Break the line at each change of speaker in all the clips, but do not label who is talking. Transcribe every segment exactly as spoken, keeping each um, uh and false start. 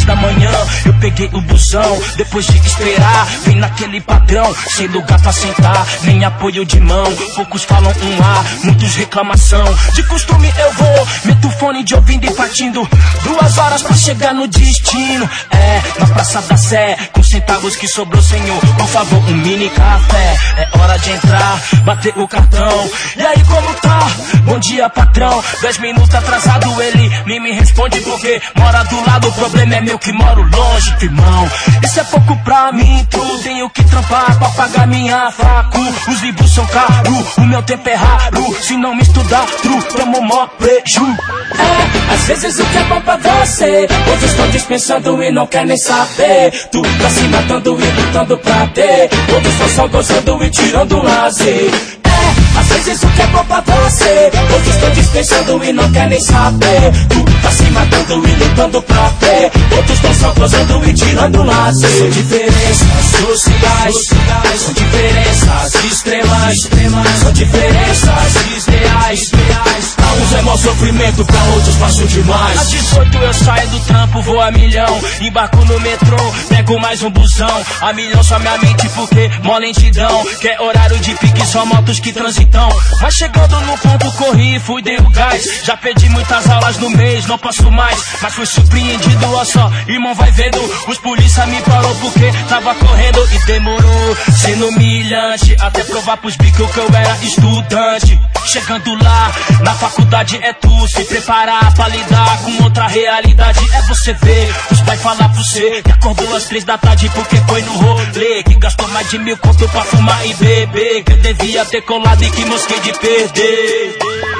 da manhã eu peguei o busão. Depois de esperar, vem naquele padrão, sem lugar pra sentar, nem apoio de mão. Poucos falam um A, muitos reclamação. De costume eu vou, meto fone de ouvindo e partindo duas horas pra chegar no destino. É, na Praça da Sé, com centavos que sobrou, senhor, por favor, um mini café. É hora de entrar, bater o cartão. E aí, como tá? Bom dia, patrão. Dez minutos atrasado, ele nem me responde porque mora do lado. O problema é meu que moro longe, irmão. Isso é pouco pra mim, tu. Tenho que trampar pra pagar minha facu. Os livros são caros, o meu tempo é raro. Se não me estudar, tru, tomo mó preju. É, às vezes o que é bom pra você, outros estão dispensando e não quer nem saber. Tu tá se matando e lutando pra ter, outros estão só gozando e tirando um lazer. É, às vezes o que é bom pra você, outros estão dispensando e não quer nem saber. Tu tá se matando e lutando pra ter, outros estão só gozando e tirando um lazer. São diferenças sociais, são diferenças extremas, são diferenças ideais. Pra uns é mó sofrimento, pra outros passo demais. Às dezoito eu saio do trampo, vou a milhão, embarco no metrô, pego mais um busão. A milhão só minha mente porque mó lentidão, que é horário de pique, só motos que transitam. Mas chegando no ponto corri, fui, dei o gás. Já perdi muitas aulas no mês, não posso mais, mas fui surpreendido, ó só, irmão vai vendo. Os polícia me parou porque tava correndo e demorou, sendo humilhante, até provar pros bicos que eu era estudante. Chegando lá, na faculdade é tu se preparar pra lidar com outra realidade. É você ver, os pais falar pra você que acordou às três da tarde porque foi no rolê, que gastou mais de mil conto pra fumar e beber, que eu devia ter colado e que mosquei de perder.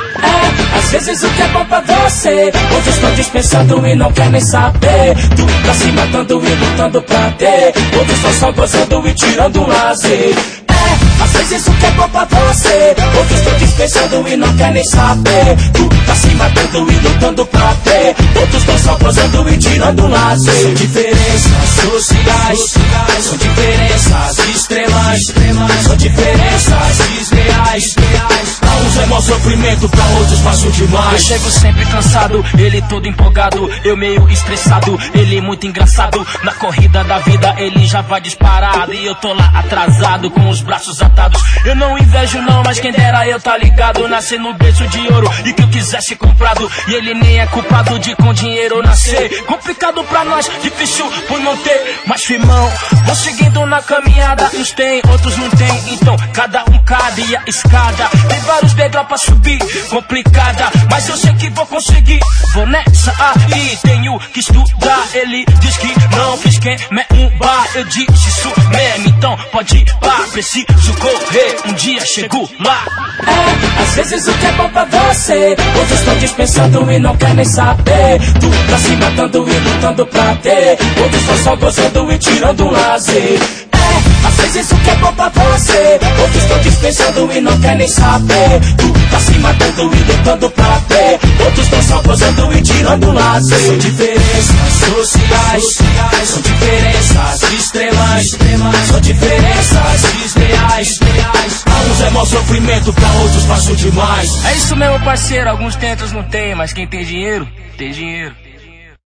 É, às vezes o que é bom pra você, outros estão dispensando e não quer nem saber. Tu tá se matando e lutando pra ter, outros estão só gozando e tirando um lazer. É, às vezes o que é bom pra você, outros estão dispensando e não quer nem saber. Tu tá se matando e lutando pra ter, outros estão só gozando e tirando um lazer. São diferenças sociais, são diferenças extremas, são diferenças ideais. Pra uns é mó sofrimento, pra outros passo demais. Eu chego sempre cansado, ele todo empolgado, eu meio estressado, ele muito engraçado. Na corrida da vida ele já vai disparado e eu tô lá atrasado com os braços atados. Eu não invejo não, mas quem dera eu tá ligado, nascer no berço de ouro e que eu quisesse comprado. E ele nem é culpado de com dinheiro nascer. Complicado pra nós, difícil por não ter. Mas firmão, vou seguindo na caminhada. Uns tem, outros não tem, então cada um cabe a escada. Tem vários degraus pra subir, complicada, mas eu sei que vou conseguir. Vou nessa aí, tenho que estudar. Ele diz que não, que esquema é um bar. Eu disse isso mesmo, então pode ir pá. Preciso correr, um dia chego lá. É, às vezes o que é bom pra você, outros estão dispensando e não quer nem saber. Tu tá se matando e lutando pra ter, outros estão só gozando e tirando um lazer. É, às vezes o que é bom pra você, outros estão dispensando e não quer nem saber. Tu tá se matando e lutando pra ter, outros estão só gozando e tirando um lazer. São diferenças sociais, são diferenças extremas, são diferenças ideais. Pra uns é mó sofrimento, pra outros passo demais.
É isso mesmo, parceiro, alguns tem, outros não tem, mas quem tem dinheiro, tem dinheiro.